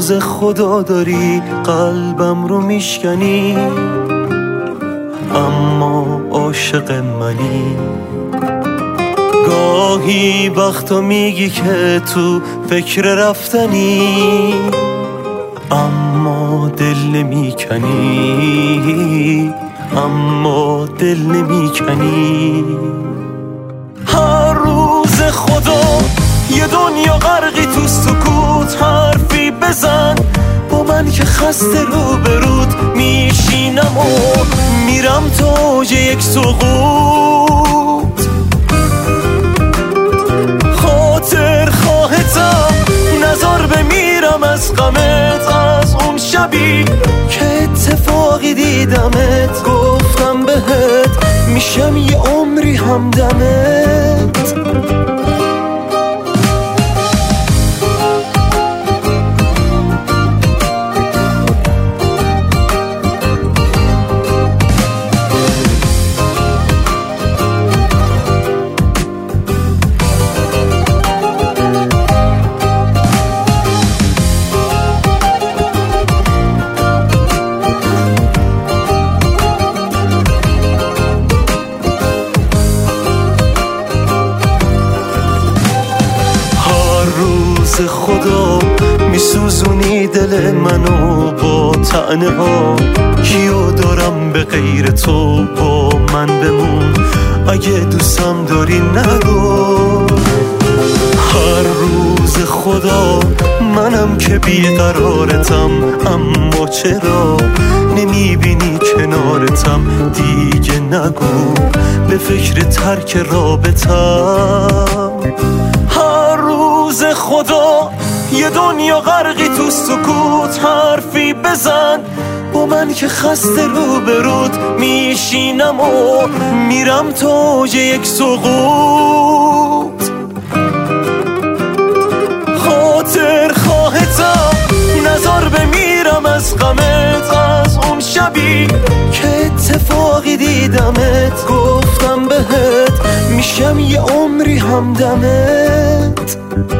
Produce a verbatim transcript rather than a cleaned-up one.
روز خدا داری قلبم رو میشکنی، اما عاشق منی. گاهی وقتا میگی که تو فکر رفتنی، اما دل نمیکنی، اما دل نمیکنی. هر روز خدا یه دنیا غرقی تو سکوت، حرفی بزن با من که خسته رو برود میشینم و میرم تا اوج یک سقوط. خاطر خواهتم نزار بمیرم از غمت، از اون شبی که اتفاقی دیدمت، گفتم بهت میشم یه عمری همدمت. خدا میسوزونی دل منو با طعنه ها، کیو دارم به غیر تو، با من بمون اگه دوستم داری نگو. هر روز خدا منم که بیقرارتم، اما چرا نمیبینی کنارتم؟ دیگه نگو به فکر ترک رابطم. هر روز خدا یه دنیا غرقی تو سکوت، حرفی بزن با من که خسته رو برود میشینم و میرم تا اوج یک سقوط. خاطر خواهتم نزار بمیرم از غمت، از اون شبی که اتفاقی دیدمت، گفتم بهت میشم یه عمری همدمت.